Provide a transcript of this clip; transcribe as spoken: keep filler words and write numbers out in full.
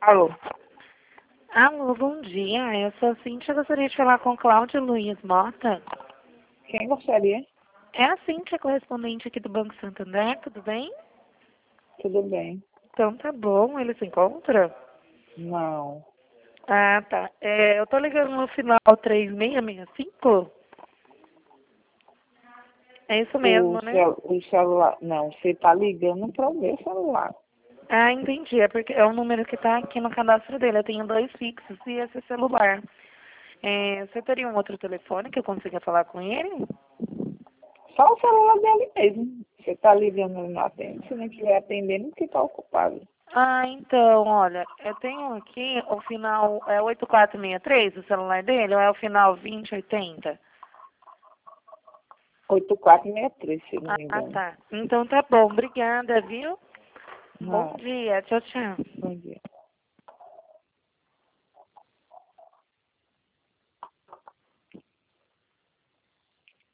Alô? Alô, bom dia. Eu sou a Cíntia, gostaria de falar com Cláudio Luiz Mota. Quem gostaria? É a Cíntia, correspondente aqui do Banco Santander, tudo bem? Tudo bem. Então tá bom, ele se encontra? Não. Ah, tá. É, eu tô ligando no final três seis seis cinco. É isso O, mesmo, né? cel o celular. Não, você tá ligando para o meu celular. Ah, entendi. É porque é o número que tá aqui no cadastro dele. Eu tenho dois fixos e esse celular. É, você teria um outro telefone que eu consiga falar com ele? Só o celular dele mesmo. Você tá ligando, ele não atende. Se não estiver atendendo, porque tá ocupado. Ah, então, olha, eu tenho aqui o final é oito quatro seis três, o celular dele, ou é o final vinte oitenta? oito quatro seis três, se não Ah, me ah, engano. tá. Então tá bom, obrigada, viu? Bom Não. dia, tchau, tchau. Bom dia.